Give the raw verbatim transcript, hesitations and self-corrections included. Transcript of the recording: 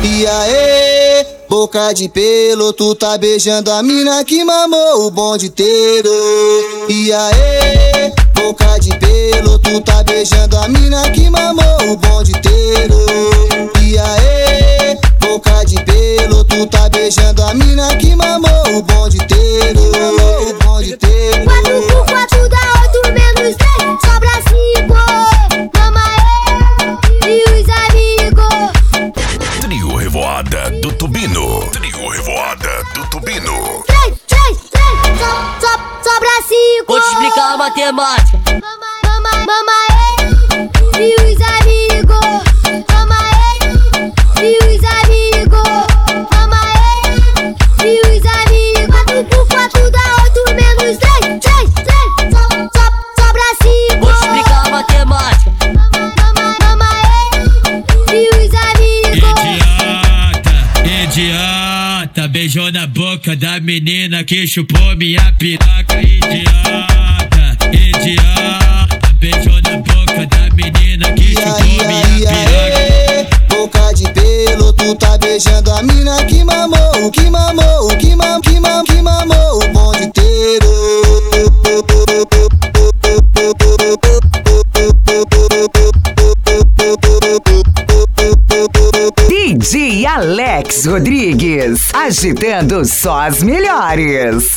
E aí, boca de pelo, tu tá beijando a mina que mamou o bonde inteiro. E aí, boca de pelo, tu tá beijando a mina que mamou o bonde inteiro. E aí, boca de pelo, tu tá beijando a mina que mamou o bonde inteiro. O bonde inteiro. Quatro por quatro dá oito menos três, sobra cinco. Mama eu e os amigos. Trio Revoada do Tubino. Trio Revoada do Tubino. Três, três, três, so, so, sobra cinco. Vou te explicar a matemática. Mama, mama, mama eu e os amigos. Mama eu e os amigos. Mama eu e os amigos. Quatro por quatro dá oito menos três, três, três, so, so, sobra cinco. Vou te explicar a matemática. Mama, mama eu e os amigos. Idiota, idiota, beijou na boca da menina que chupou minha piroca. Idiota, idiota, beijou na boca da menina que chupou minha piroca. Boca de pelo, tu tá beijando a mina que mamou, que mamou, que mamou, que mamou, que mamou o bonde inteiro. D J Alex Rodrigues, agitando só as melhores.